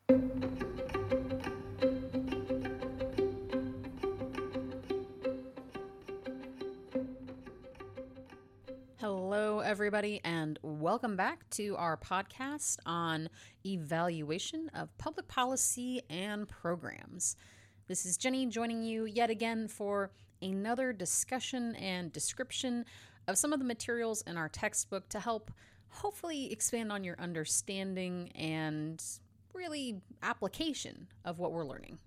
Hello, everybody, and welcome back to our podcast on evaluation of public policy and programs. This is Jenny joining you yet again for another discussion and description of some of the materials in our textbook to help hopefully expand on your understanding and really application of what we're learning.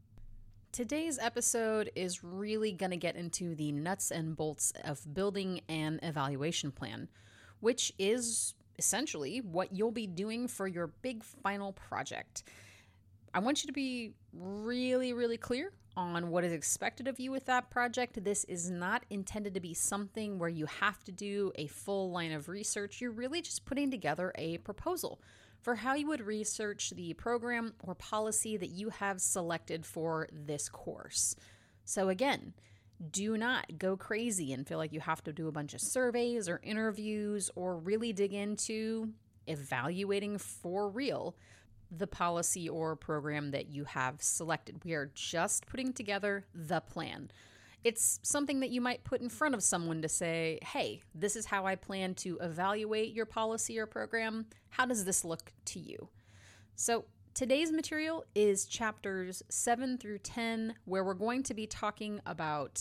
Today's episode is really going to get into the nuts and bolts of building an evaluation plan, which is essentially what you'll be doing for your big final project. I want you to be really clear on what is expected of you with that project. This is not intended to be something where you have to do a full line of research. You're really just putting together a proposal for how you would research the program or policy that you have selected for this course. So again, do not go crazy and feel like you have to do a bunch of surveys or interviews or really dig into evaluating for real the policy or program that you have selected. We are just putting together the plan. It's something that you might put in front of someone to say, hey, this is how I plan to evaluate your policy or program. How does this look to you? So today's material is chapters 7 through 10, where we're going to be talking about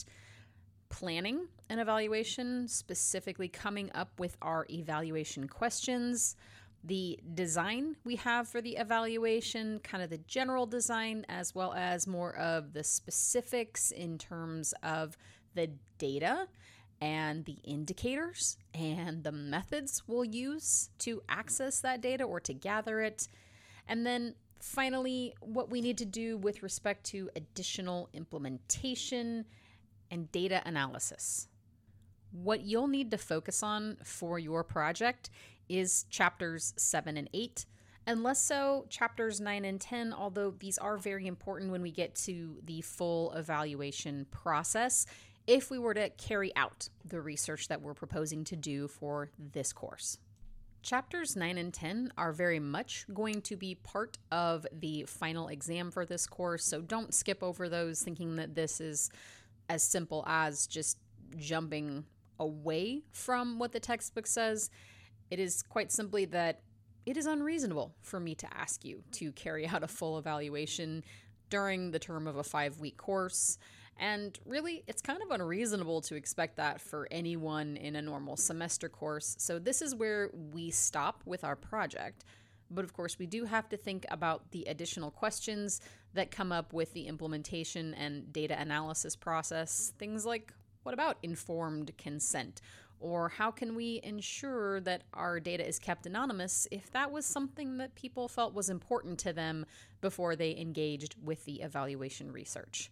planning an evaluation, specifically coming up with our evaluation questions, the design we have for the evaluation, kind of the general design, as well as more of the specifics in terms of the data and the indicators and the methods we'll use to access that data or to gather it. And then finally, what we need to do with respect to additional implementation and data analysis. What you'll need to focus on for your project is chapters 7 and 8, and less so chapters 9 and 10, although these are very important when we get to the full evaluation process if we were to carry out the research that we're proposing to do for this course. Chapters 9 and 10 are very much going to be part of the final exam for this course, so don't skip over those thinking that this is as simple as just jumping away from what the textbook says. It is quite simply that it is unreasonable for me to ask you to carry out a full evaluation during the term of a 5-week course. And really, it's kind of unreasonable to expect that for anyone in a normal semester course. So this is where we stop with our project. But of course, we do have to think about the additional questions that come up with the implementation and data analysis process. Things like, what about informed consent? Or how can we ensure that our data is kept anonymous if that was something that people felt was important to them before they engaged with the evaluation research?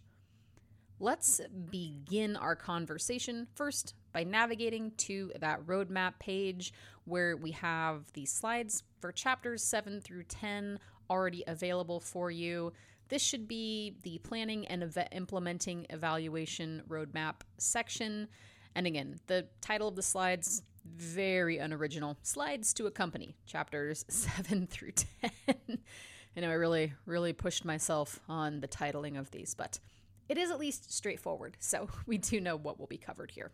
Let's begin our conversation first by navigating to that roadmap page where we have the slides for chapters 7 through 10 already available for you. This should be the planning and implementing evaluation roadmap section. And again, the title of the slides, very unoriginal. Slides to accompany chapters 7 through 10. I know I really pushed myself on the titling of these, but it is at least straightforward, so we do know what will be covered here.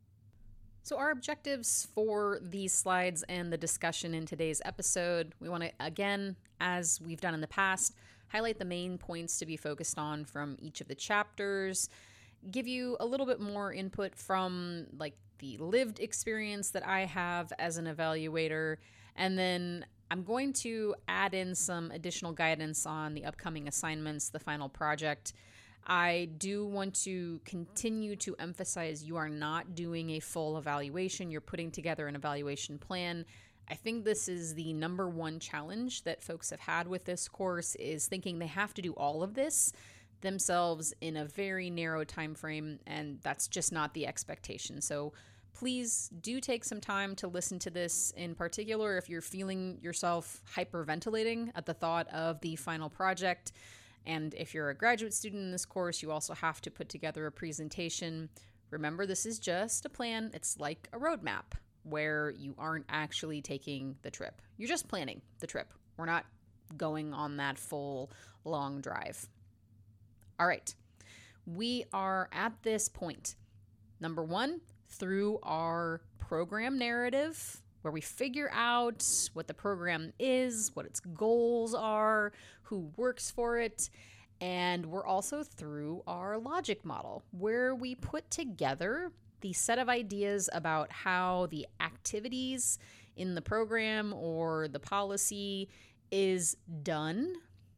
So our objectives for these slides and the discussion in today's episode, we want to, again, as we've done in the past, highlight the main points to be focused on from each of the chapters, give you a little bit more input from like the lived experience that I have as an evaluator, and then I'm going to add in some additional guidance on the upcoming assignments, the final project. I do want to continue to emphasize you are not doing a full evaluation. You're putting together an evaluation plan. I think this is the number one challenge that folks have had with this course, is thinking they have to do all of this themselves in a very narrow time frame, and that's just not the expectation. So please do take some time to listen to this, in particular if you're feeling yourself hyperventilating at the thought of the final project. And if you're a graduate student in this course, you also have to put together a presentation. Remember, this is just a plan. It's like a roadmap where you aren't actually taking the trip. You're just planning the trip. We're not going on that full long drive. All right, we are at this point. Number one, through our program narrative, where we figure out what the program is, what its goals are, who works for it. And we're also through our logic model, where we put together the set of ideas about how the activities in the program or the policy is done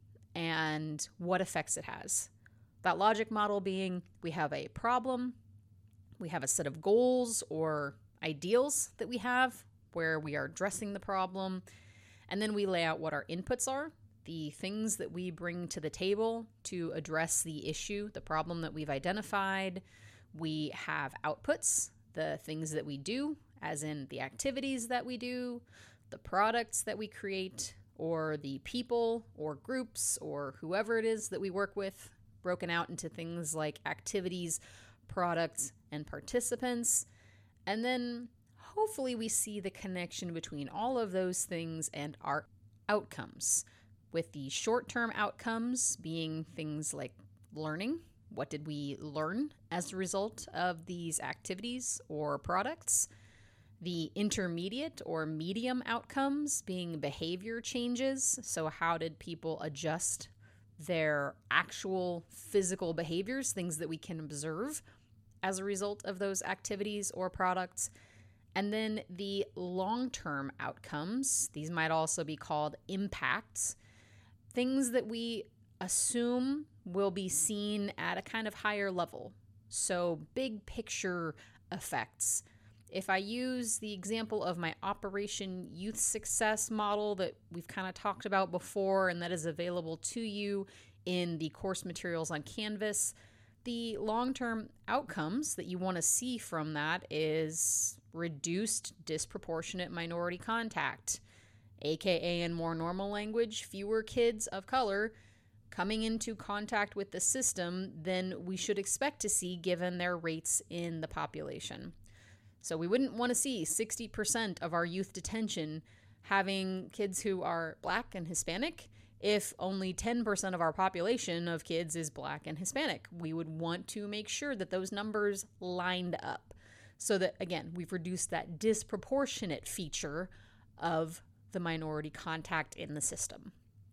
and what effects it has. That logic model being, we have a problem, we have a set of goals or ideals that we have where we are addressing the problem, and then we lay out what our inputs are, the things that we bring to the table to address the issue, the problem that we've identified. We have outputs, the things that we do, as in the activities that we do, the products that we create, or the people or groups or whoever it is that we work with, broken out into things like activities, products, and participants. And then hopefully we see the connection between all of those things and our outcomes, with the short-term outcomes being things like learning. What did we learn as a result of these activities or products? The intermediate or medium outcomes being behavior changes. So how did people adjust their actual physical behaviors, things that we can observe as a result of those activities or products? And then the long-term outcomes, these might also be called impacts, things that we assume will be seen at a kind of higher level. So big picture effects. If I use the example of my Operation Youth Success model that we've kind of talked about before and that is available to you in the course materials on Canvas, the long-term outcomes that you want to see from that is reduced disproportionate minority contact, aka in more normal language, fewer kids of color coming into contact with the system than we should expect to see given their rates in the population. So we wouldn't want to see 60% of our youth detention having kids who are Black and Hispanic if only 10% of our population of kids is Black and Hispanic. We would want to make sure that those numbers lined up so that, again, we've reduced that disproportionate feature of the minority contact in the system.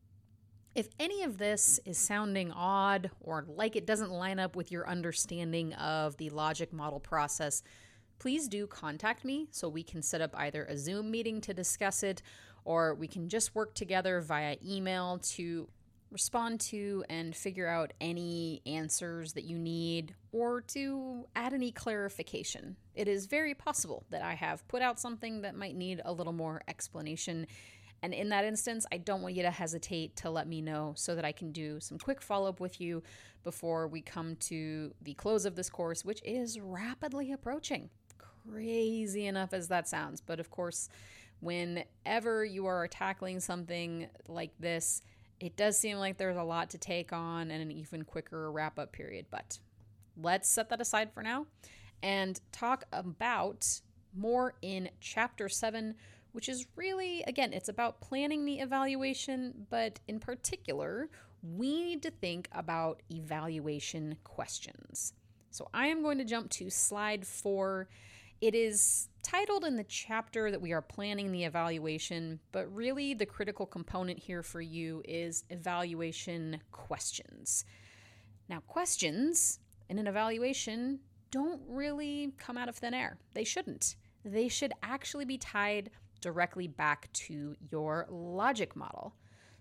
If any of this is sounding odd or like it doesn't line up with your understanding of the logic model process, please do contact me so we can set up either a Zoom meeting to discuss it, or we can just work together via email to respond to and figure out any answers that you need or to add any clarification. It is very possible that I have put out something that might need a little more explanation. And in that instance, I don't want you to hesitate to let me know so that I can do some quick follow-up with you before we come to the close of this course, which is rapidly approaching. Crazy enough as that sounds. But of course, whenever you are tackling something like this, it does seem like there's a lot to take on and an even quicker wrap-up period. But let's set that aside for now and talk about more in Chapter 7, which is really, again, it's about planning the evaluation, but in particular, we need to think about evaluation questions. So I am going to jump to slide 4. It is titled in the chapter that we are planning the evaluation, but really the critical component here for you is evaluation questions. Now, questions in an evaluation don't really come out of thin air. They shouldn't. They should actually be tied directly back to your logic model.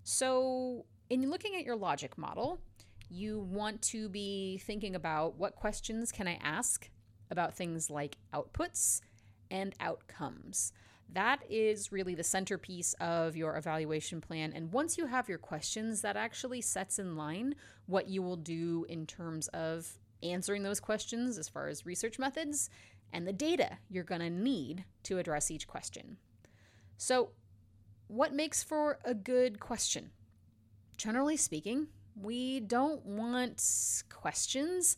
So in looking at your logic model, you want to be thinking about what questions can I ask about things like outputs and outcomes. That is really the centerpiece of your evaluation plan. And once you have your questions, that actually sets in line what you will do in terms of answering those questions as far as research methods and the data you're going to need to address each question. So, what makes for a good question? Generally speaking, we don't want questions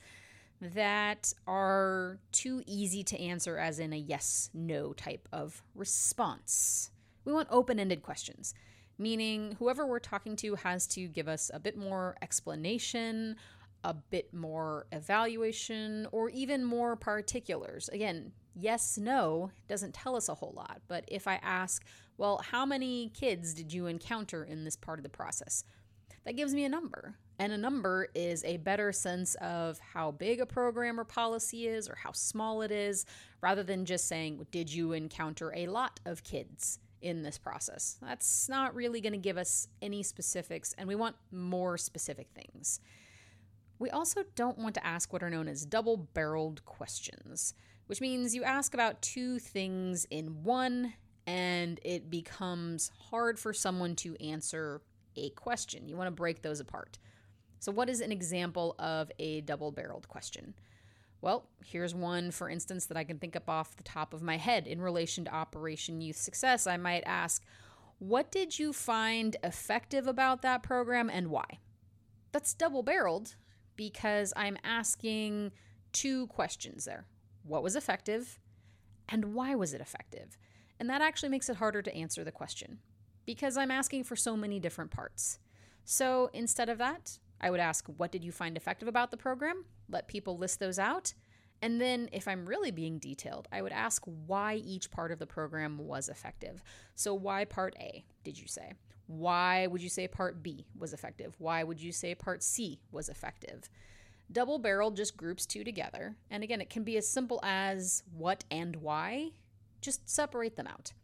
that are too easy to answer, as in a yes-no type of response. We want open-ended questions. meaning whoever we're talking to has to give us a bit more explanation, a bit more evaluation, or even more particulars. Again, yes, no doesn't tell us a whole lot, but if I ask, well, how many kids did you encounter in this part of the process? That gives me a number. And a number is a better sense of how big a program or policy is or how small it is, rather than just saying, did you encounter a lot of kids in this process? That's not really going to give us any specifics, and we want more specific things. We also don't want to ask what are known as double-barreled questions, which means you ask about two things in one, and it becomes hard for someone to answer a question. You want to break those apart. So what is an example of a double-barreled question? Well, here's one, for instance, that I can think up off the top of my head in relation to Operation Youth Success. I might ask, what did you find effective about that program and why? That's double-barreled because I'm asking two questions there. What was effective and why was it effective? And that actually makes it harder to answer the question because I'm asking for so many different parts. So instead of that, I would ask, what did you find effective about the program? Let people list those out. And then if I'm really being detailed, I would ask why each part of the program was effective. So why part A, did you say? Why would you say part B was effective? Why would you say part C was effective? Double barrel just groups two together. And again, it can be as simple as what and why. Just separate them out.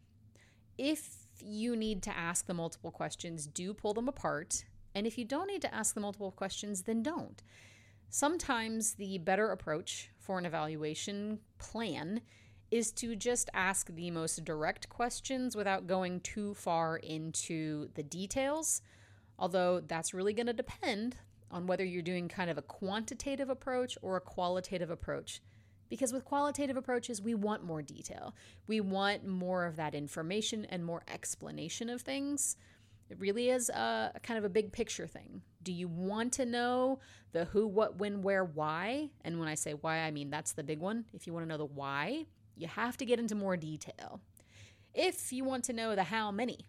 If you need to ask the multiple questions, do pull them apart. And if you don't need to ask the multiple questions, then don't. Sometimes the better approach for an evaluation plan is to just ask the most direct questions without going too far into the details, although that's really going to depend on whether you're doing kind of a quantitative approach or a qualitative approach. Because with qualitative approaches, we want more detail. We want more of that information and more explanation of things. It really is a kind of a big picture thing. Do you want to know the who, what, when, where, why? And when I say why, I mean that's the big one. If you want to know the why, you have to get into more detail. If you want to know the how many,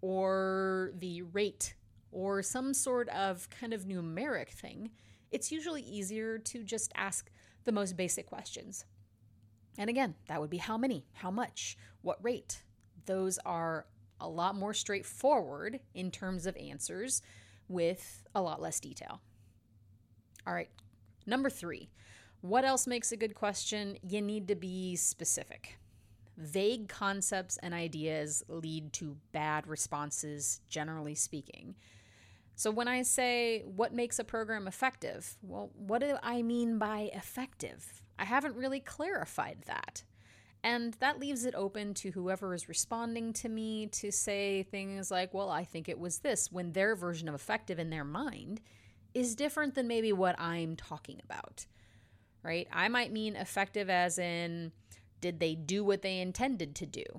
or the rate, or some sort of kind of numeric thing, it's usually easier to just ask the most basic questions. And again, that would be how many, how much, what rate. Those are a lot more straightforward in terms of answers with a lot less detail. All right, number 3. What else makes a good question? You need to be specific. Vague concepts and ideas lead to bad responses, generally speaking. So when I say, what makes a program effective? Well, what do I mean by effective? I haven't really clarified that. And that leaves it open to whoever is responding to me to say things like, well, I think it was this, when their version of effective in their mind is different than maybe what I'm talking about, right? I might mean effective as in, did they do what they intended to do?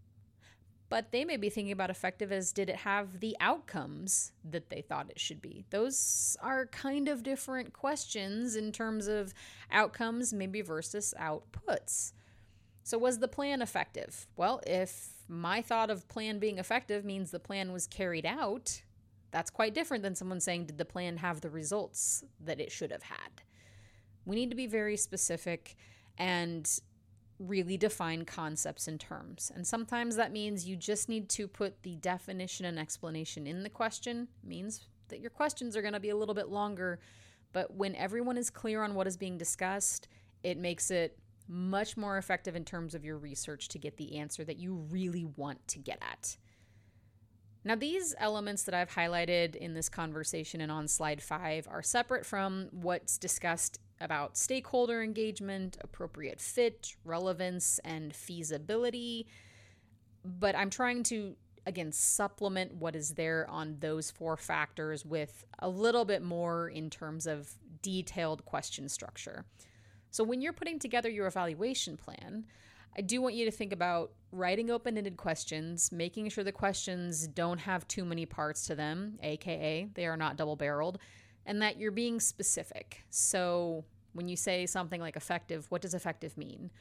But they may be thinking about effective as, did it have the outcomes that they thought it should be? Those are kind of different questions in terms of outcomes maybe versus outputs. So was the plan effective? Well, if my thought of plan being effective means the plan was carried out, that's quite different than someone saying, did the plan have the results that it should have had? We need to be very specific and really define concepts and terms. And sometimes that means you just need to put the definition and explanation in the question. It means that your questions are going to be a little bit longer, but when everyone is clear on what is being discussed, it makes it much more effective in terms of your research to get the answer that you really want to get at. Now, these elements that I've highlighted in this conversation and on slide 5 are separate from what's discussed about stakeholder engagement, appropriate fit, relevance, and feasibility. But I'm trying to, again, supplement what is there on those 4 factors with a little bit more in terms of detailed question structure. So when you're putting together your evaluation plan, I do want you to think about writing open-ended questions, making sure the questions don't have too many parts to them, aka they are not double-barreled, and that you're being specific. So when you say something like effective, what does effective mean?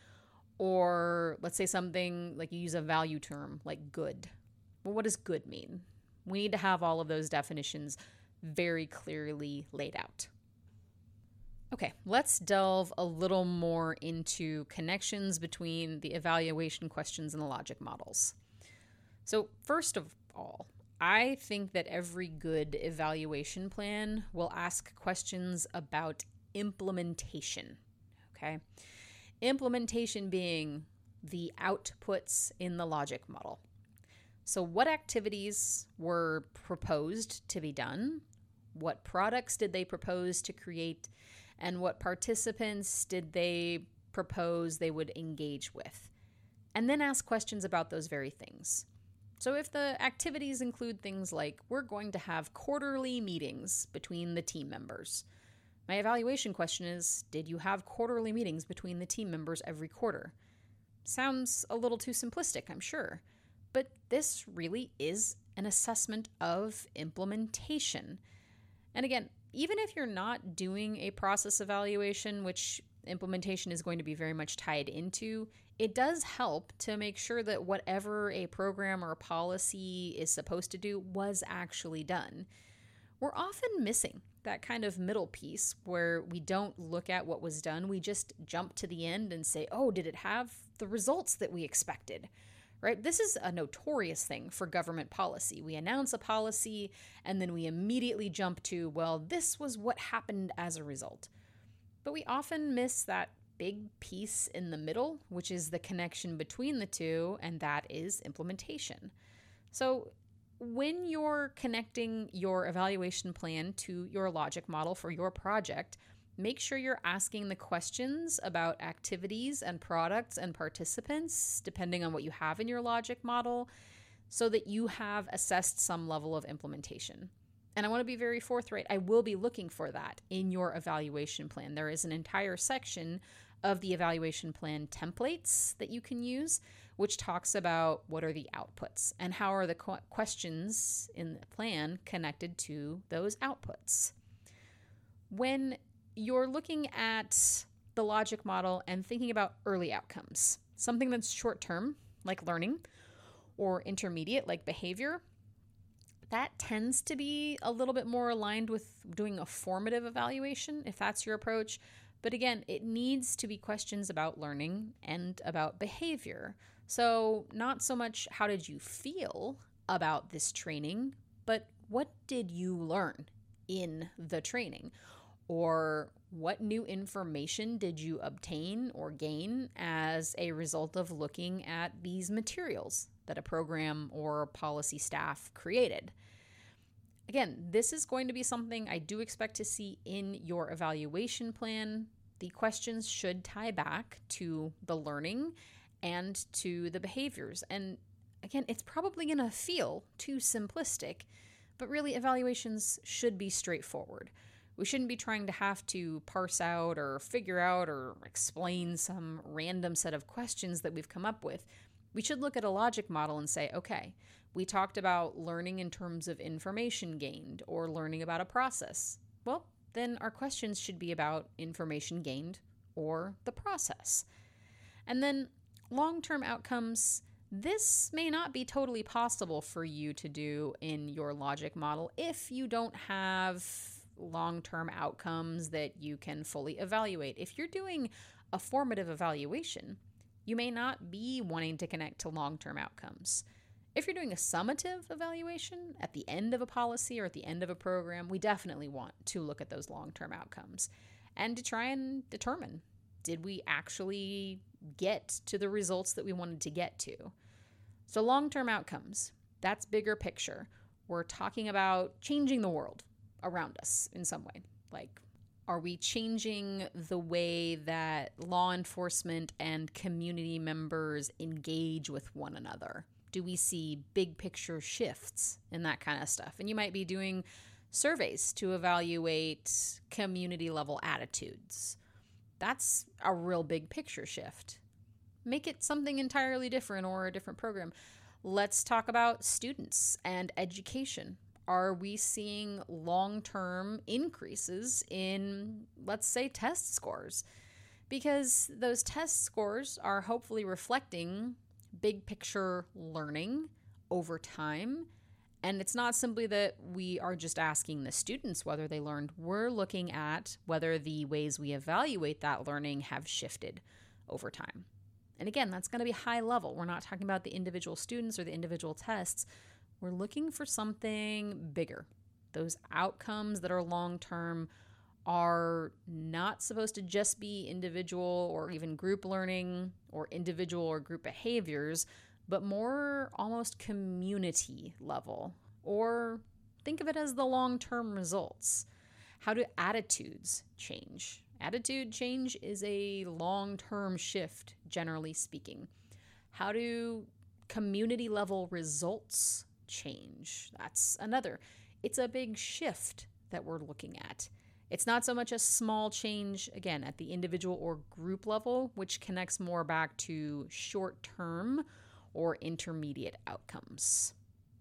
Or let's say something like you use a value term like good. Well, what does good mean? We need to have all of those definitions very clearly laid out. Okay, let's delve a little more into connections between the evaluation questions and the logic models. So first of all, I think that every good evaluation plan will ask questions about implementation, okay? Implementation being the outputs in the logic model. So what activities were proposed to be done? What products did they propose to create? And what participants did they propose they would engage with? And then ask questions about those very things. So if the activities include things like, we're going to have quarterly meetings between the team members, my evaluation question is, did you have quarterly meetings between the team members every quarter? Sounds a little too simplistic, I'm sure, but this really is an assessment of implementation. And again, even if you're not doing a process evaluation, which implementation is going to be very much tied into, it does help to make sure that whatever a program or a policy is supposed to do was actually done. We're often missing that kind of middle piece where we don't look at what was done. We just jump to the end and say, oh, did it have the results that we expected? Right? This is a notorious thing for government policy. We announce a policy and then we immediately jump to, well, this was what happened as a result. But we often miss that big piece in the middle, which is the connection between the two, and that is implementation. So when you're connecting your evaluation plan to your logic model for your project, make sure you're asking the questions about activities and products and participants, depending on what you have in your logic model, so that you have assessed some level of implementation. And I want to be very forthright. I will be looking for that in your evaluation plan. There is an entire section of the evaluation plan templates that you can use, which talks about what are the outputs and how are the questions in the plan connected to those outputs. When you're looking at the logic model and thinking about early outcomes, something that's short term, like learning, or intermediate, like behavior, that tends to be a little bit more aligned with doing a formative evaluation, if that's your approach. But again, it needs to be questions about learning and about behavior. So not so much how did you feel about this training, but what did you learn in the training? Or what new information did you obtain or gain as a result of looking at these materials that a program or policy staff created? Again, this is going to be something I do expect to see in your evaluation plan. The questions should tie back to the learning and to the behaviors. And again, it's probably going to feel too simplistic, but really evaluations should be straightforward. We shouldn't be trying to have to parse out or figure out or explain some random set of questions that we've come up with. We should look at a logic model and say, okay, we talked about learning in terms of information gained or learning about a process. Well, then our questions should be about information gained or the process. And then long-term outcomes, this may not be totally possible for you to do in your logic model if you don't have long-term outcomes that you can fully evaluate. If you're doing a formative evaluation, you may not be wanting to connect to long-term outcomes. If you're doing a summative evaluation at the end of a policy or at the end of a program, we definitely want to look at those long-term outcomes and to try and determine, did we actually get to the results that we wanted to get to? So long-term outcomes, that's bigger picture. We're talking about changing the world around us in some way. Like, are we changing the way that law enforcement and community members engage with one another? Do we see big picture shifts in that kind of stuff? And you might be doing surveys to evaluate community level attitudes. That's a real big picture shift. Make it something entirely different or a different program. Let's talk about students and education. Are we seeing long-term increases in, let's say, test scores? Because those test scores are hopefully reflecting big picture learning over time And it's not simply that we are just asking the students whether they learned. We're looking at whether the ways we evaluate that learning have shifted over time. And again, that's going to be high level. We're not talking about the individual students or the individual tests. We're looking for something bigger. Those outcomes that are long-term are not supposed to just be individual or even group learning or individual or group behaviors, but more almost community level. Or think of it as the long-term results. How do attitudes change? Attitude change is a long-term shift, generally speaking. How do community level results change? That's another. It's a big shift that we're looking at. It's not so much a small change, again, at the individual or group level, which connects more back to short-term or intermediate outcomes.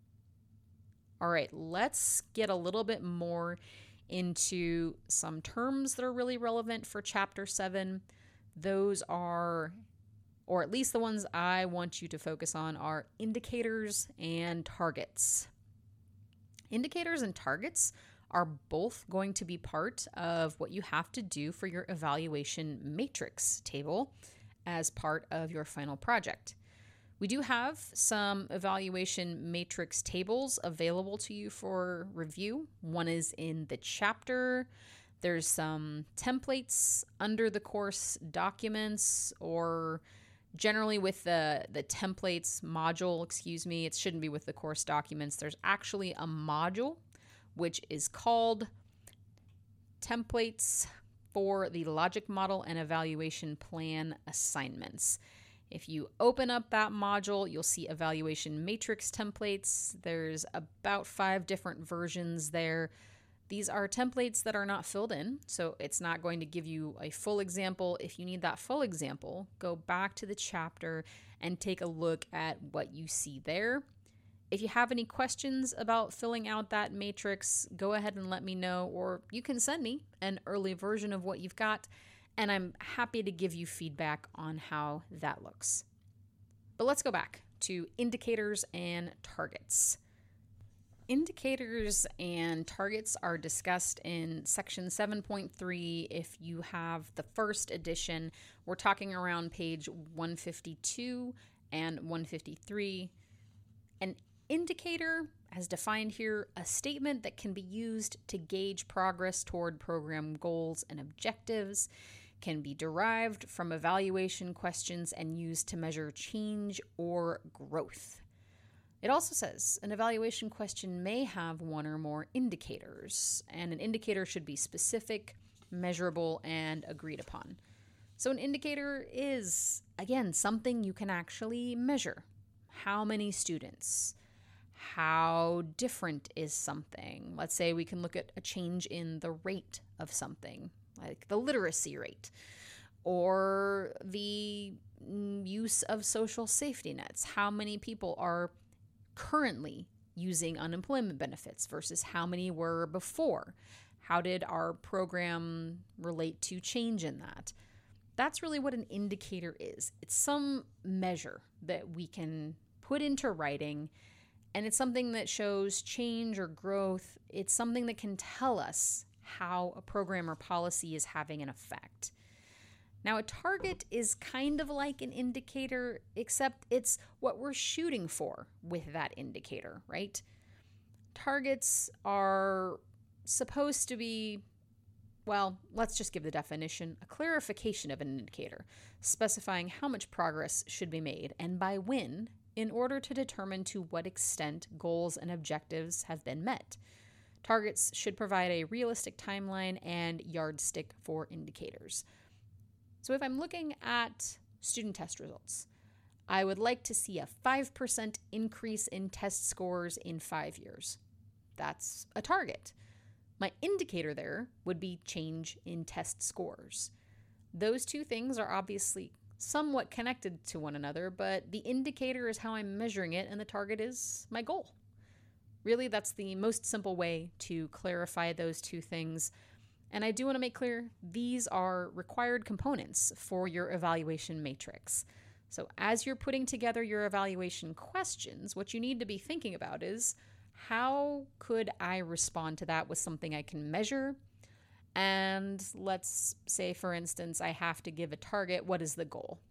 All right, let's get a little bit more into some terms that are really relevant for Chapter 7. Those are, or at least the ones I want you to focus on, are indicators and targets. Indicators and targets are both going to be part of what you have to do for your evaluation matrix table as part of your final project. We do have some evaluation matrix tables available to you for review. One is in the chapter. There's some templates under the course documents, or generally with the templates module, it shouldn't be with the course documents. There's actually a module which is called Templates for the Logic Model and Evaluation Plan Assignments. If you open up that module, you'll see evaluation matrix templates. There's about 5 different versions there. These are templates that are not filled in, so it's not going to give you a full example. If you need that full example, go back to the chapter and take a look at what you see there. If you have any questions about filling out that matrix, go ahead and let me know, or you can send me an early version of what you've got, and I'm happy to give you feedback on how that looks. But let's go back to indicators and targets. Indicators and targets are discussed in section 7.3. If you have the first edition, we're talking around page 152 and 153. An indicator, as defined here, a statement that can be used to gauge progress toward program goals and objectives, can be derived from evaluation questions and used to measure change or growth. It also says an evaluation question may have one or more indicators, and an indicator should be specific, measurable, and agreed upon. So an indicator is, again, something you can actually measure. How many students? How different is something? Let's say we can look at a change in the rate of something, like the literacy rate, or the use of social safety nets. How many people are currently using unemployment benefits versus how many were before? How did our program relate to change in that? That's really what an indicator is. It's some measure that we can put into writing, and it's something that shows change or growth. It's something that can tell us how a program or policy is having an effect. Now, a target is kind of like an indicator, except it's what we're shooting for with that indicator, right? Targets are supposed to be, well, let's just give the definition, a clarification of an indicator, specifying how much progress should be made and by when, in order to determine to what extent goals and objectives have been met. Targets should provide a realistic timeline and yardstick for indicators. So if I'm looking at student test results, I would like to see a 5% increase in test scores in 5 years. That's a target. My indicator there would be change in test scores. Those two things are obviously somewhat connected to one another, but the indicator is how I'm measuring it, and the target is my goal. Really, that's the most simple way to clarify those two things. And I do want to make clear, these are required components for your evaluation matrix. So as you're putting together your evaluation questions, what you need to be thinking about is, how could I respond to that with something I can measure? And let's say, for instance, I have to give a target. What is the goal?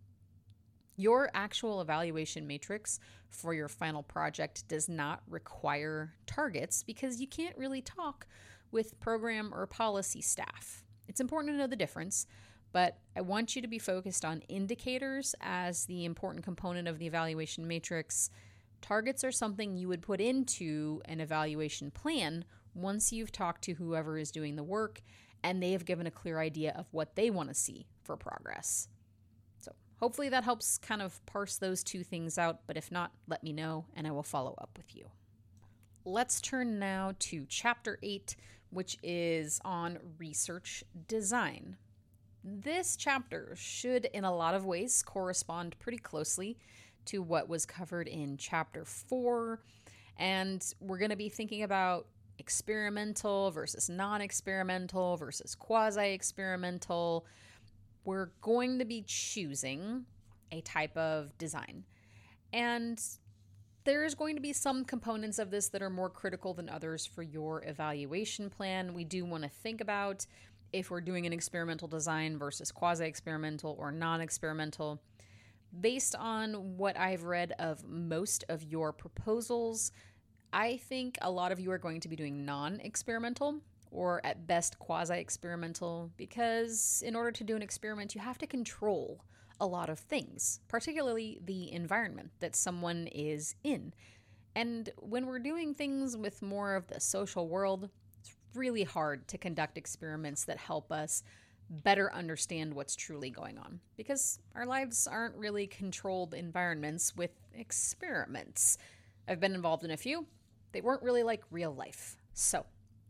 Your actual evaluation matrix for your final project does not require targets because you can't really talk with program or policy staff. It's important to know the difference, but I want you to be focused on indicators as the important component of the evaluation matrix. Targets are something you would put into an evaluation plan once you've talked to whoever is doing the work and they have given a clear idea of what they want to see for progress. So hopefully that helps kind of parse those two things out, but if not, let me know and I will follow up with you. Let's turn now to Chapter 8, which is on research design. This chapter should, in a lot of ways, correspond pretty closely to what was covered in Chapter 4, and we're going to be thinking about experimental versus non-experimental versus quasi-experimental. We're going to be choosing a type of design. And there's going to be some components of this that are more critical than others for your evaluation plan. We do want to think about if we're doing an experimental design versus quasi-experimental or non-experimental. Based on what I've read of most of your proposals, I think a lot of you are going to be doing non-experimental or at best quasi-experimental because in order to do an experiment, you have to control a lot of things, particularly the environment that someone is in. And when we're doing things with more of the social world, it's really hard to conduct experiments that help us better understand what's truly going on because our lives aren't really controlled environments with experiments. I've been involved in a few. They weren't really like real life. So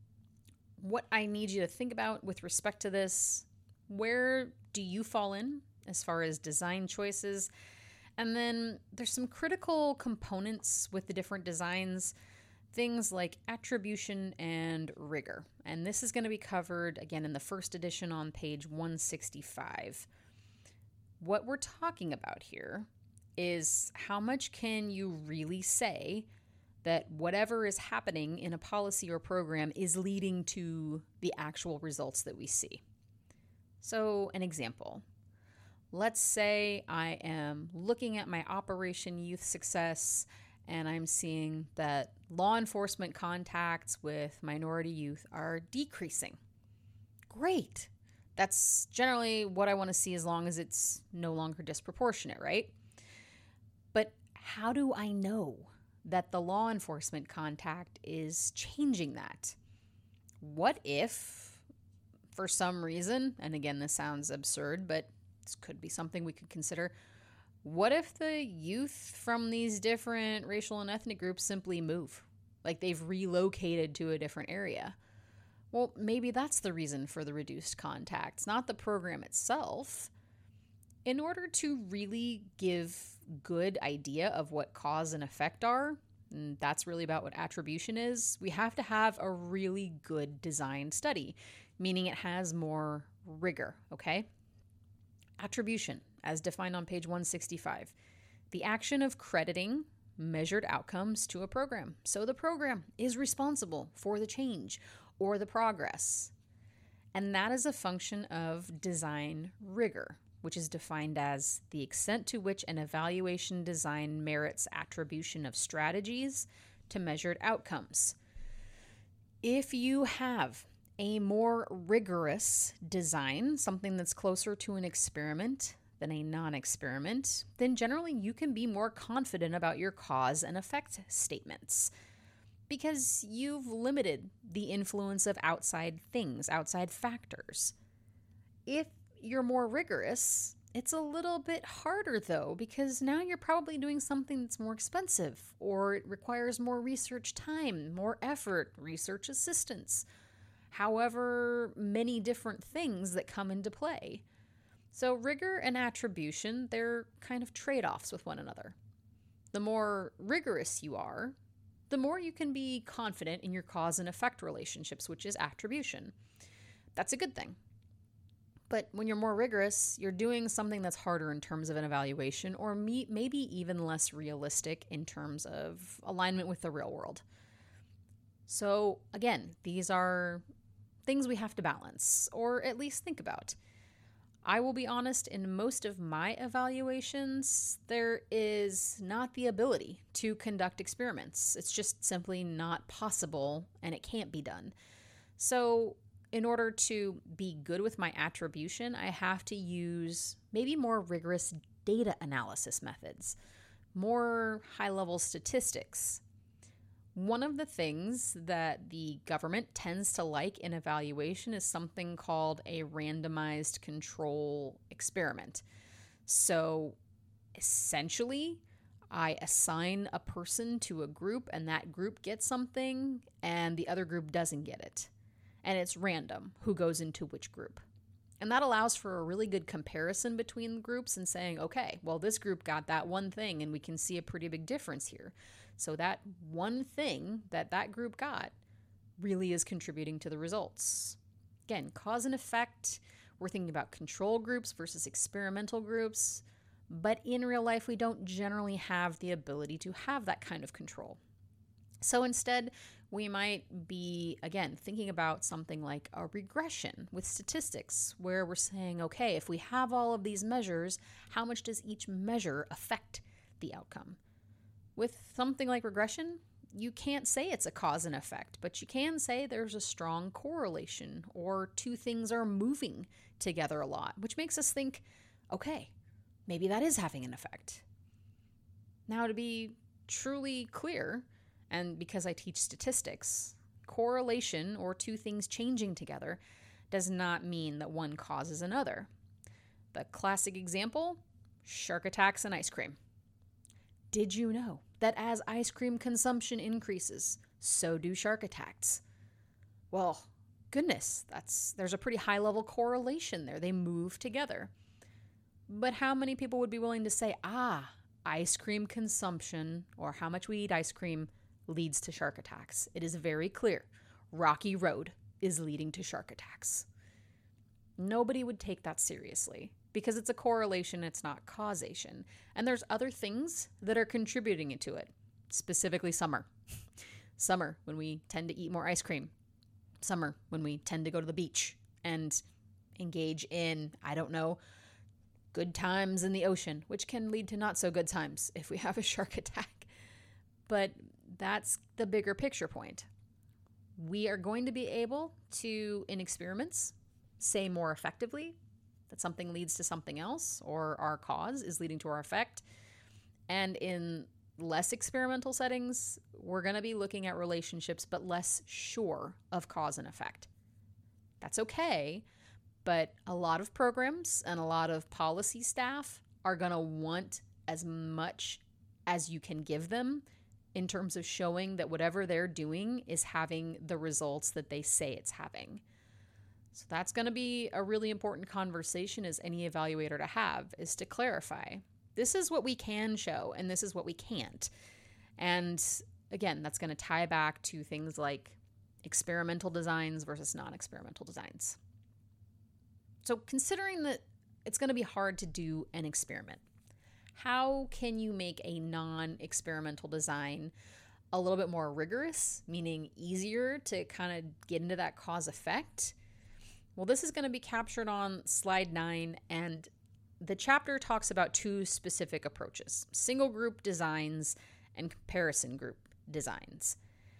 what I need you to think about with respect to this, where do you fall in as far as design choices? And then there's some critical components with the different designs, things like attribution and rigor. And this is going to be covered again in the first edition on page 165. What we're talking about here is how much can you really say that whatever is happening in a policy or program is leading to the actual results that we see. So, an example. Let's say I am looking at my Operation Youth Success and I'm seeing that law enforcement contacts with minority youth are decreasing. Great. That's generally what I want to see as long as it's no longer disproportionate, right? But how do I know that the law enforcement contact is changing that? What if, for some reason, and again, this sounds absurd, but this could be something we could consider, what if the youth from these different racial and ethnic groups simply move? Like they've relocated to a different area. Well, maybe that's the reason for the reduced contacts, not the program itself. In order to really give good idea of what cause and effect are, and that's really about what attribution is, we have to have a really good design study, meaning it has more rigor, okay? Attribution, as defined on page 165, the action of crediting measured outcomes to a program. So the program is responsible for the change or the progress. And that is a function of design rigor, which is defined as the extent to which an evaluation design merits attribution of strategies to measured outcomes. If you have a more rigorous design, something that's closer to an experiment than a non-experiment, then generally you can be more confident about your cause and effect statements because you've limited the influence of outside things, outside factors. If you're more rigorous, it's a little bit harder though, because now you're probably doing something that's more expensive, or it requires more research time, more effort, research assistance, however many different things that come into play. So rigor and attribution, they're kind of trade-offs with one another. The more rigorous you are, the more you can be confident in your cause and effect relationships, which is attribution. That's a good thing. But when you're more rigorous, you're doing something that's harder in terms of an evaluation, or maybe even less realistic in terms of alignment with the real world. So again, these are things we have to balance, or at least think about. I will be honest, in most of my evaluations, there is not the ability to conduct experiments. It's just simply not possible, and it can't be done. So, in order to be good with my attribution, I have to use maybe more rigorous data analysis methods, more high level statistics. One of the things that the government tends to like in evaluation is something called a randomized control experiment. So essentially, I assign a person to a group, and that group gets something, and the other group doesn't get it. And it's random who goes into which group. And that allows for a really good comparison between the groups and saying, okay, well, this group got that one thing, and we can see a pretty big difference here. So that one thing that group got really is contributing to the results. Again, cause and effect. We're thinking about control groups versus experimental groups. But in real life, we don't generally have the ability to have that kind of control. So instead, we might be, again, thinking about something like a regression with statistics, where we're saying, okay, if we have all of these measures, how much does each measure affect the outcome? With something like regression, you can't say it's a cause and effect, but you can say there's a strong correlation, or two things are moving together a lot, which makes us think, okay, maybe that is having an effect. Now, to be truly clear, and because I teach statistics, correlation, or two things changing together, does not mean that one causes another. The classic example, shark attacks and ice cream. Did you know that as ice cream consumption increases, so do shark attacks? Well, goodness, there's a pretty high level correlation there. They move together. But how many people would be willing to say, ice cream consumption, or how much we eat ice cream, leads to shark attacks? It is very clear. Rocky Road is leading to shark attacks. Nobody would take that seriously because it's a correlation, it's not causation. And there's other things that are contributing to it, specifically summer. Summer, when we tend to eat more ice cream. Summer, when we tend to go to the beach and engage in, good times in the ocean, which can lead to not so good times if we have a shark attack. But that's the bigger picture point. We are going to be able to, in experiments, say more effectively that something leads to something else, or our cause is leading to our effect. And in less experimental settings, we're going to be looking at relationships, but less sure of cause and effect. That's okay, but a lot of programs and a lot of policy staff are going to want as much as you can give them in terms of showing that whatever they're doing is having the results that they say it's having. So that's going to be a really important conversation as any evaluator to have, is to clarify, this is what we can show and this is what we can't. And again, that's going to tie back to things like experimental designs versus non-experimental designs. So considering that it's going to be hard to do an experiment, how can you make a non-experimental design a little bit more rigorous, meaning easier to kind of get into that cause effect? Well, this is going to be captured on slide 9, and the chapter talks about two specific approaches: single group designs and comparison group designs.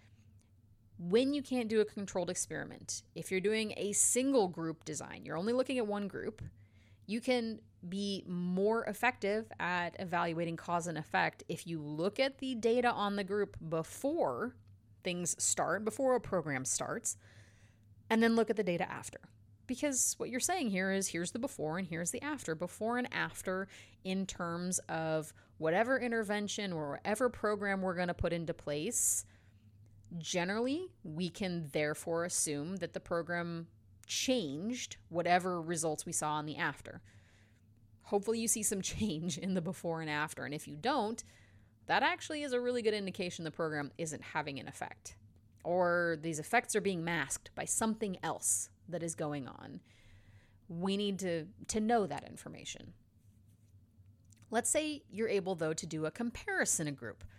When you can't do a controlled experiment, if you're doing a single group design, you're only looking at one group, you can be more effective at evaluating cause and effect if you look at the data on the group before things start, before a program starts, and then look at the data after. Because what you're saying here is, here's the before and here's the after. Before and after in terms of whatever intervention or whatever program we're going to put into place. Generally, we can therefore assume that the program changed whatever results we saw on the after. Hopefully you see some change in the before and after. And if you don't, that actually is a really good indication the program isn't having an effect, or these effects are being masked by something else that is going on. We need to know that information. Let's say you're able, though, to do a comparison group,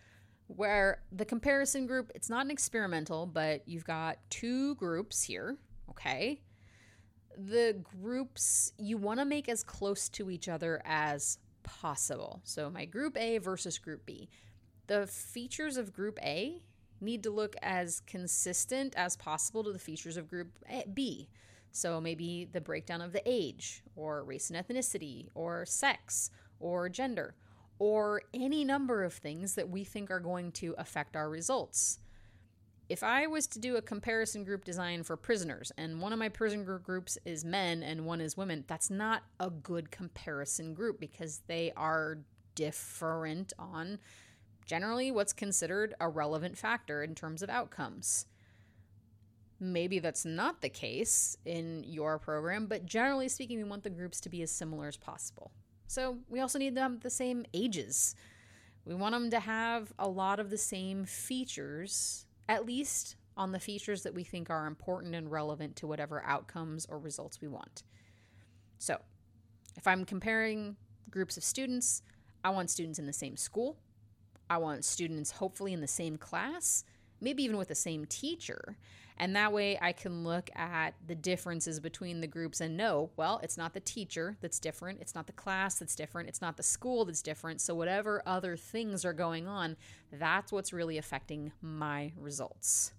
where the comparison group, it's not an experimental, but you've got two groups here, okay? The groups you want to make as close to each other as possible. So my group A versus group B. The features of group A need to look as consistent as possible to the features of group B. So maybe the breakdown of the age, or race and ethnicity, or sex, or gender, or any number of things that we think are going to affect our results. If I was to do a comparison group design for prisoners, and one of my prison groups is men and one is women, that's not a good comparison group because they are different on generally what's considered a relevant factor in terms of outcomes. Maybe that's not the case in your program, but generally speaking, we want the groups to be as similar as possible. So we also need them the same ages. We want them to have a lot of the same features, at least on the features that we think are important and relevant to whatever outcomes or results we want. So if I'm comparing groups of students, I want students in the same school. I want students hopefully in the same class, maybe even with the same teacher. And that way I can look at the differences between the groups and know, well, it's not the teacher that's different. It's not the class that's different. It's not the school that's different. So whatever other things are going on, that's what's really affecting my results.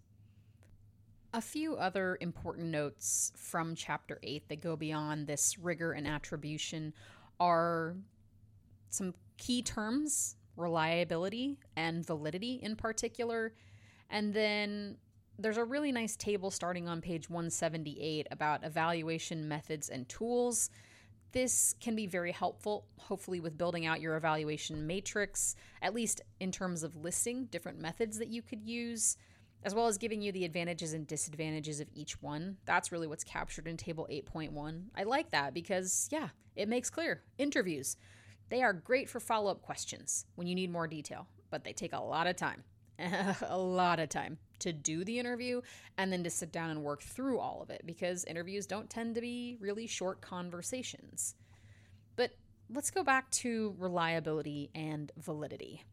A few other important notes from Chapter 8 that go beyond this rigor and attribution are some key terms, reliability and validity in particular, and then there's a really nice table starting on page 178 about evaluation methods and tools. This can be very helpful, hopefully with building out your evaluation matrix, at least in terms of listing different methods that you could use, as well as giving you the advantages and disadvantages of each one. That's really what's captured in table 8.1. I like that because, it makes clear. Interviews, they are great for follow-up questions when you need more detail, but they take a lot of time. A lot of time to do the interview and then to sit down and work through all of it because interviews don't tend to be really short conversations. But let's go back to reliability and validity.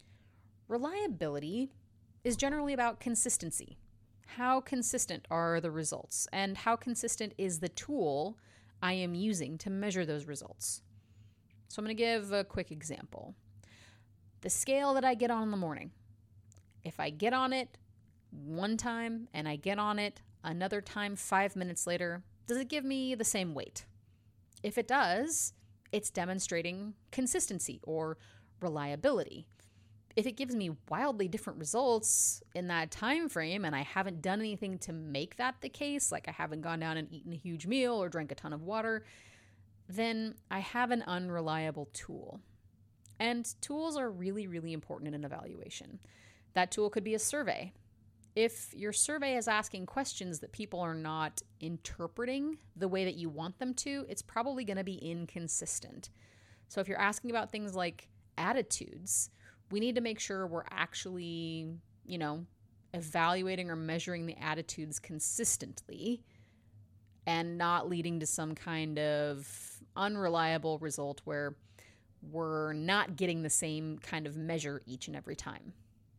Reliability is generally about consistency. How consistent are the results and how consistent is the tool I am using to measure those results? So I'm going to give a quick example. The scale that I get on in the morning. If I get on it one time and I get on it another time 5 minutes later, does it give me the same weight? If it does, it's demonstrating consistency or reliability. If it gives me wildly different results in that time frame and I haven't done anything to make that the case, like I haven't gone down and eaten a huge meal or drank a ton of water, then I have an unreliable tool. And tools are really, really important in an evaluation. That tool could be a survey. If your survey is asking questions that people are not interpreting the way that you want them to, it's probably going to be inconsistent. So if you're asking about things like attitudes, we need to make sure we're actually, evaluating or measuring the attitudes consistently and not leading to some kind of unreliable result where we're not getting the same kind of measure each and every time.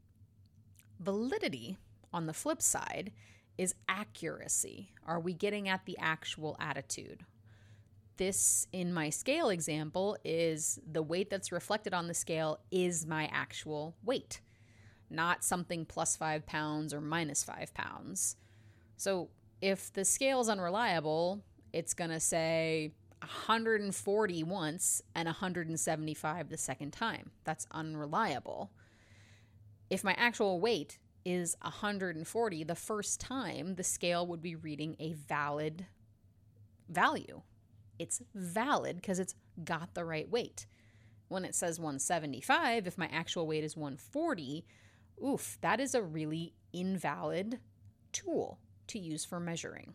Validity, on the flip side, is accuracy. Are we getting at the actual attitude? This, in my scale example, is the weight that's reflected on the scale is my actual weight, not something plus 5 pounds or minus 5 pounds. So if the scale is unreliable, it's going to say 140 once and 175 the second time. That's unreliable. If my actual weight is 140 the first time, the scale would be reading a valid value. It's valid because it's got the right weight. When it says 175, if my actual weight is 140, that is a really invalid tool to use for measuring.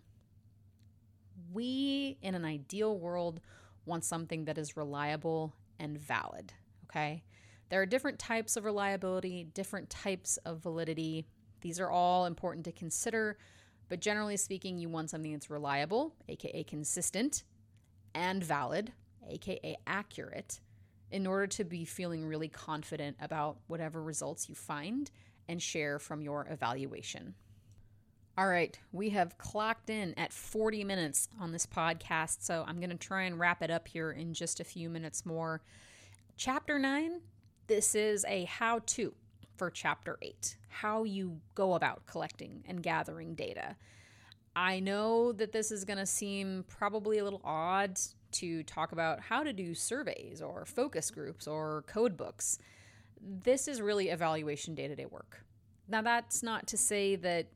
We, in an ideal world, want something that is reliable and valid, okay? There are different types of reliability, different types of validity. These are all important to consider, but generally speaking, you want something that's reliable, aka consistent, and valid, aka accurate, in order to be feeling really confident about whatever results you find and share from your evaluation. All right, we have clocked in at 40 minutes on this podcast, so I'm going to try and wrap it up here in just a few minutes more. Chapter 9, this is a how-to for Chapter 8, how you go about collecting and gathering data. I know that this is going to seem probably a little odd to talk about how to do surveys or focus groups or code books. This is really evaluation day-to-day work. Now, that's not to say that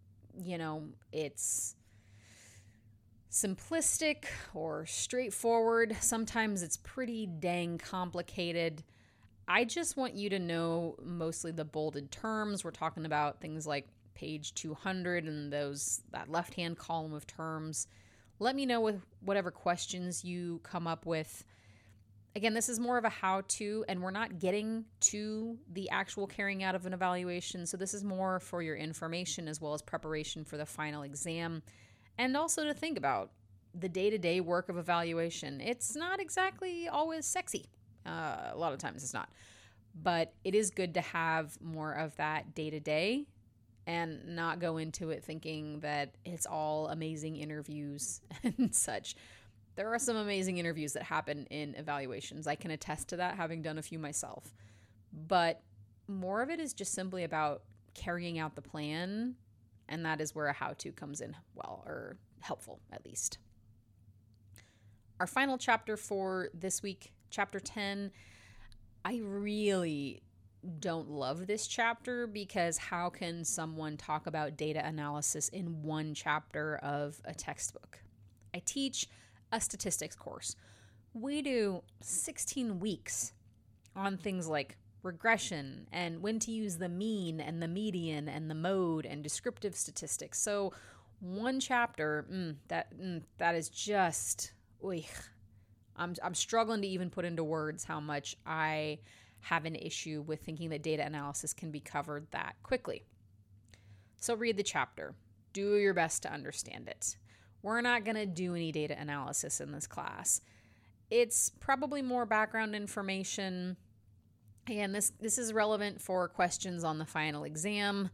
it's simplistic or straightforward. Sometimes it's pretty dang complicated. I just want you to know mostly the bolded terms. We're talking about things like page 200 and that left-hand column of terms. Let me know with whatever questions you come up with. Again, this is more of a how-to, and we're not getting to the actual carrying out of an evaluation. So this is more for your information as well as preparation for the final exam, and also to think about the day-to-day work of evaluation. It's not exactly always sexy. A lot of times it's not. But it is good to have more of that day-to-day and not go into it thinking that it's all amazing interviews and such. There are some amazing interviews that happen in evaluations. I can attest to that, having done a few myself. But more of it is just simply about carrying out the plan, and that is where a how-to comes in well, or helpful at least. Our final chapter for this week, chapter 10, I really don't love this chapter because how can someone talk about data analysis in one chapter of a textbook? I teach a statistics course. We do 16 weeks on things like regression and when to use the mean and the median and the mode and descriptive statistics. So one chapter, that is just, I'm struggling to even put into words how much I have an issue with thinking that data analysis can be covered that quickly. So read the chapter. Do your best to understand it. We're not going to do any data analysis in this class. It's probably more background information. And this is relevant for questions on the final exam.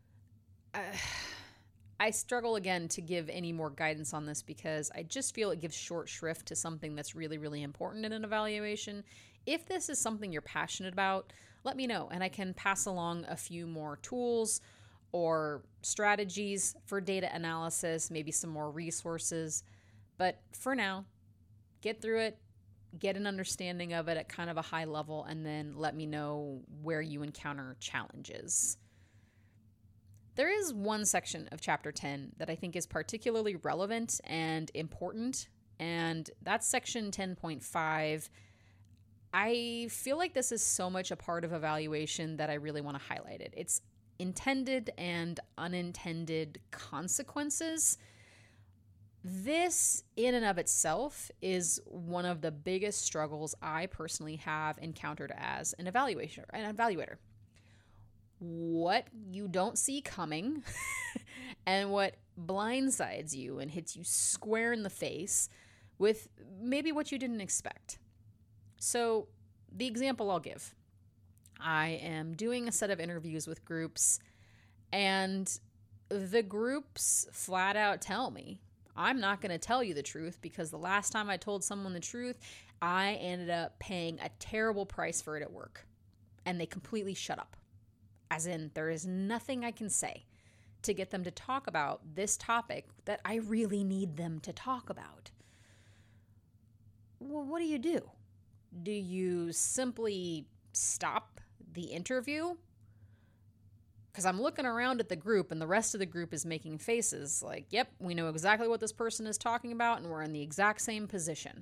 I struggle again to give any more guidance on this because I just feel it gives short shrift to something that's really, really important in an evaluation. If this is something you're passionate about, let me know and I can pass along a few more tools or strategies for data analysis, maybe some more resources. But for now, get through it, get an understanding of it at kind of a high level, and then let me know where you encounter challenges. There is one section of Chapter 10 that I think is particularly relevant and important, and that's section 10.5. I feel like this is so much a part of evaluation that I really want to highlight it. It's intended and unintended consequences. This, in and of itself, is one of the biggest struggles I personally have encountered as an evaluator. What you don't see coming and what blindsides you and hits you square in the face with maybe what you didn't expect. So the example I'll give. I am doing a set of interviews with groups, and the groups flat out tell me, I'm not going to tell you the truth because the last time I told someone the truth, I ended up paying a terrible price for it at work. And they completely shut up. As in, there is nothing I can say to get them to talk about this topic that I really need them to talk about. Well, what do? Do you simply stop the interview? Because I'm looking around at the group and the rest of the group is making faces like, yep, we know exactly what this person is talking about and we're in the exact same position.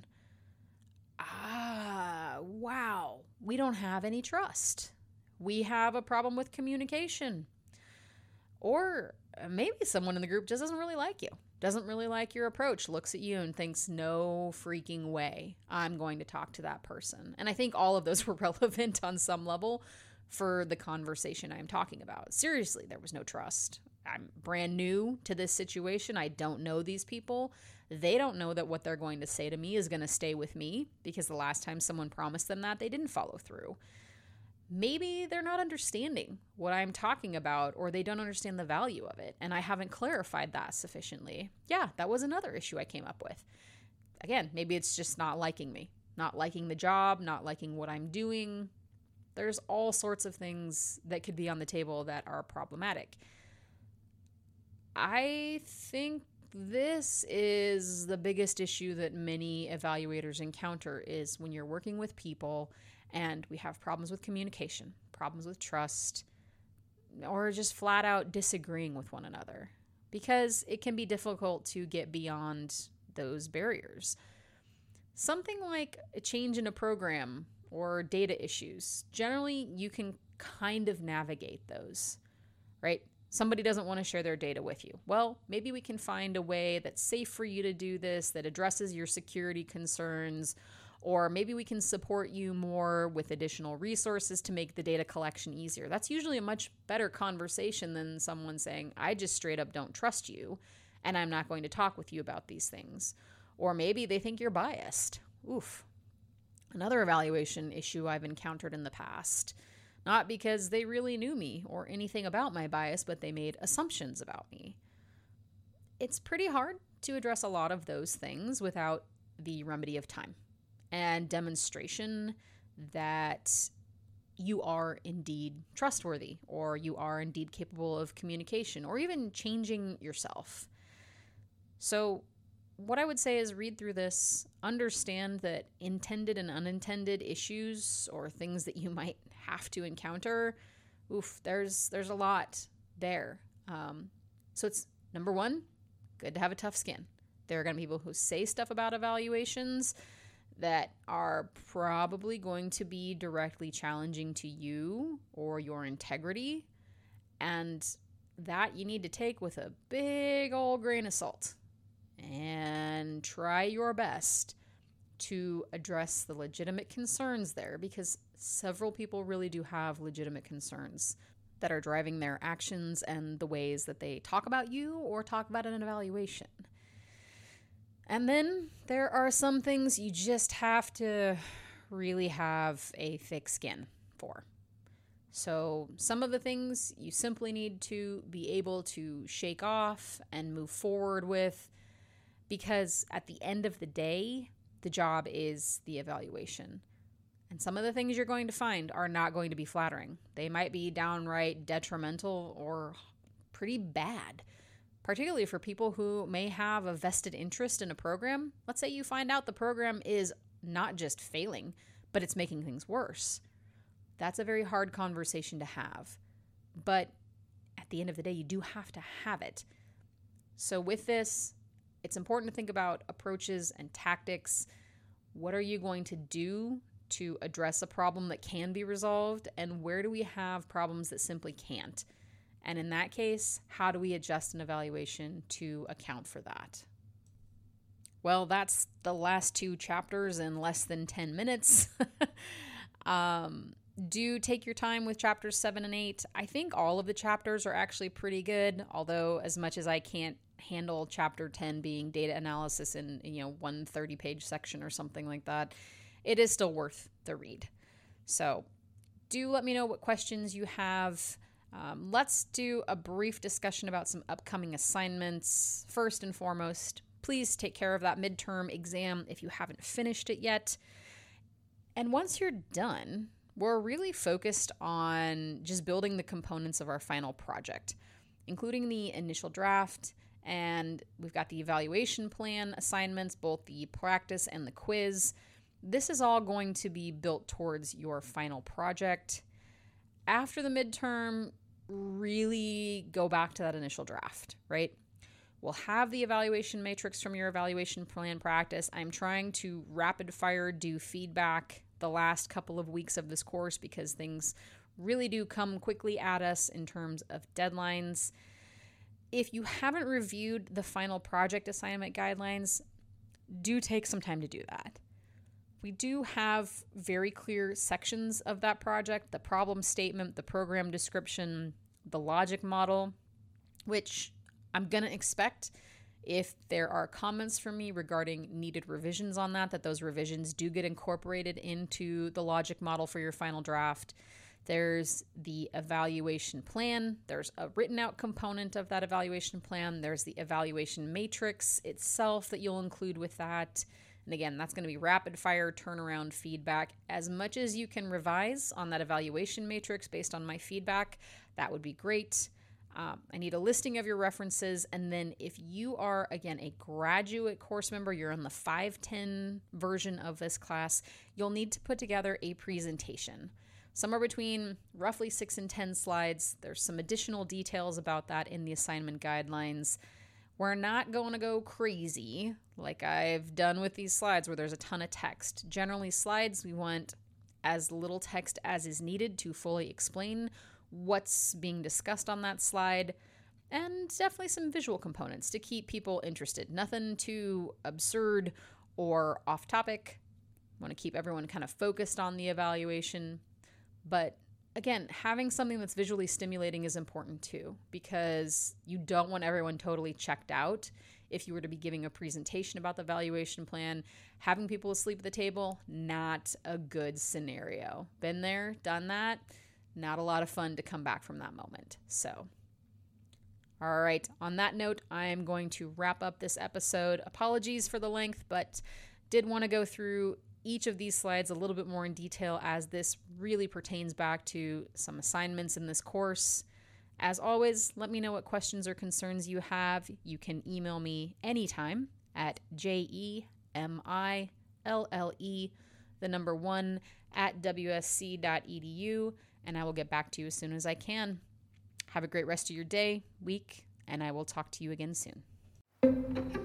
Wow. We don't have any trust. We have a problem with communication. Or maybe someone in the group just doesn't really like you, doesn't really like your approach, looks at you and thinks, no freaking way I'm going to talk to that person. And I think all of those were relevant on some level for the conversation I'm talking about. Seriously, there was no trust. I'm brand new to this situation. I don't know these people. They don't know that what they're going to say to me is going to stay with me because the last time someone promised them that, they didn't follow through. Maybe they're not understanding what I'm talking about, or they don't understand the value of it, and I haven't clarified that sufficiently. Yeah, that was another issue I came up with. Again, maybe it's just not liking me, not liking the job, not liking what I'm doing. There's all sorts of things that could be on the table that are problematic. I think this is the biggest issue that many evaluators encounter is when you're working with people and we have problems with communication, problems with trust, or just flat out disagreeing with one another, because it can be difficult to get beyond those barriers. Something like a change in a program or data issues, generally you can kind of navigate those, right? Somebody doesn't want to share their data with you. Well, maybe we can find a way that's safe for you to do this, that addresses your security concerns, or maybe we can support you more with additional resources to make the data collection easier. That's usually a much better conversation than someone saying, I just straight up don't trust you, and I'm not going to talk with you about these things. Or maybe they think you're biased. Oof. Another evaluation issue I've encountered in the past. Not because they really knew me or anything about my bias, but they made assumptions about me. It's pretty hard to address a lot of those things without the remedy of time and demonstration that you are indeed trustworthy, or you are indeed capable of communication, or even changing yourself. So what I would say is read through this, understand that intended and unintended issues or things that you might have to encounter, there's a lot there. So it's, number one, good to have a tough skin. There are going to be people who say stuff about evaluations that are probably going to be directly challenging to you or your integrity, and that you need to take with a big old grain of salt and try your best to address the legitimate concerns there, because several people really do have legitimate concerns that are driving their actions and the ways that they talk about you or talk about an evaluation. And then there are some things you just have to really have a thick skin for. So some of the things you simply need to be able to shake off and move forward with, because at the end of the day, the job is the evaluation. And some of the things you're going to find are not going to be flattering. They might be downright detrimental or pretty bad, particularly for people who may have a vested interest in a program. Let's say you find out the program is not just failing, but it's making things worse. That's a very hard conversation to have. But at the end of the day, you do have to have it. So with this, it's important to think about approaches and tactics. What are you going to do to address a problem that can be resolved? And where do we have problems that simply can't? And in that case, how do we adjust an evaluation to account for that? Well, that's the last 2 chapters in less than 10 minutes. Do take your time with chapters 7 and 8. I think all of the chapters are actually pretty good, although as much as I can't handle chapter 10 being data analysis in, one 30-page section or something like that, it is still worth the read. So do let me know what questions you have. Let's do a brief discussion about some upcoming assignments. First and foremost, please take care of that midterm exam if you haven't finished it yet. And once you're done, we're really focused on just building the components of our final project, including the initial draft, and we've got the evaluation plan assignments, both the practice and the quiz. This is all going to be built towards your final project. After the midterm, really go back to that initial draft, right? We'll have the evaluation matrix from your evaluation plan practice. I'm trying to rapid fire do feedback the last couple of weeks of this course because things really do come quickly at us in terms of deadlines. If you haven't reviewed the final project assignment guidelines, do take some time to do that. We do have very clear sections of that project: the problem statement, the program description, the logic model, which I'm going to expect If there are comments from me regarding needed revisions on that those revisions do get incorporated into the logic model for your final draft. There's the evaluation plan. There's a written out component of that evaluation plan. There's the evaluation matrix itself that you'll include with that. And again, that's going to be rapid fire turnaround feedback. As much as you can revise on that evaluation matrix based on my feedback, that would be great. I need a listing of your references. And then if you are, again, a graduate course member, you're in the 510 version of this class, you'll need to put together a presentation. Somewhere between roughly 6 and 10 slides. There's some additional details about that in the assignment guidelines. We're not going to go crazy like I've done with these slides where there's a ton of text. Generally, slides, we want as little text as is needed to fully explain what's being discussed on that slide, and definitely some visual components to keep people interested. Nothing too absurd or off topic. Want to keep everyone kind of focused on the evaluation. But again, having something that's visually stimulating is important too, because you don't want everyone totally checked out. If you were to be giving a presentation about the evaluation plan, having people asleep at the table, not a good scenario. Been there, done that. Not a lot of fun to come back from that moment. So, all right, on that note, I am going to wrap up this episode. Apologies for the length, but did want to go through each of these slides a little bit more in detail as this really pertains back to some assignments in this course. As always, let me know what questions or concerns you have. You can email me anytime at jemille1@wsc.edu, and I will get back to you as soon as I can. Have a great rest of your day, week, and I will talk to you again soon.